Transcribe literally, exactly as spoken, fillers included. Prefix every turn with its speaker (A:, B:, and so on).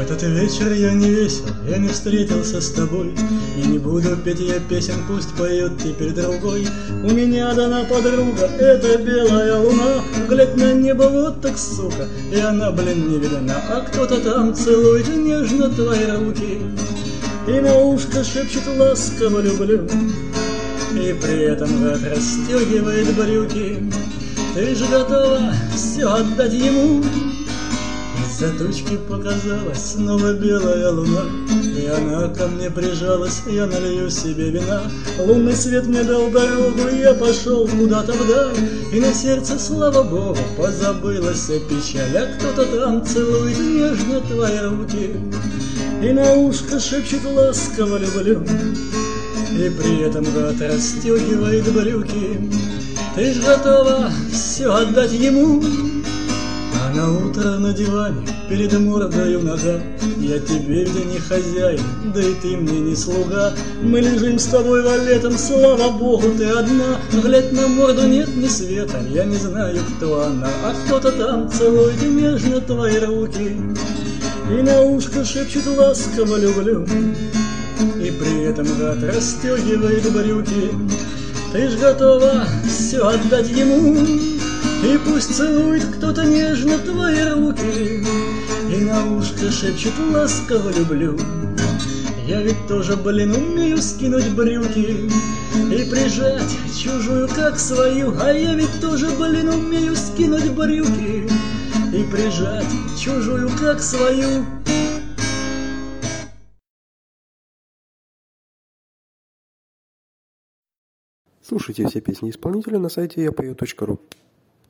A: этот вечер я не весел, я не встретился с тобой, и не буду петь я песен, пусть поет теперь другой. У меня дана подруга, это белая луна, глядь на небо, вот так, сука, и она, блин, не видна. А кто-то там целует нежно твои руки и на ушко шепчет ласково люблю, и при этом гад расстегивает брюки. Ты же готова все отдать ему. Из-за тучки показалась снова белая луна, и она ко мне прижалась, я налью себе вина. Лунный свет мне дал дорогу, я пошел куда-то вдаль, и на сердце, слава богу, позабылась печаль. А кто-то там целует нежно твои руки и на ушко шепчет ласково люблю, и при этом гад расстегивает брюки. Ты ж готова все отдать ему. А на утро на диване перед мордою нога, я тебе ведь не хозяин, да и ты мне не слуга. Мы лежим с тобой валетом, слава богу, ты одна. Глядь на морду, нет ни света, я не знаю, кто она. А кто-то там целует нежно твои руки и на ушко шепчет ласково люблю, и при этом гад расстегивает брюки. Ты ж готова все отдать ему, и пусть целует кто-то нежно твои руки и на ушко шепчет ласково люблю. Я ведь тоже, блин, умею скинуть брюки и прижать чужую как свою. А я ведь тоже, блин, умею скинуть брюки и прижать чужую как свою.
B: Слушайте все песни исполнителя на сайте я пою точка ру.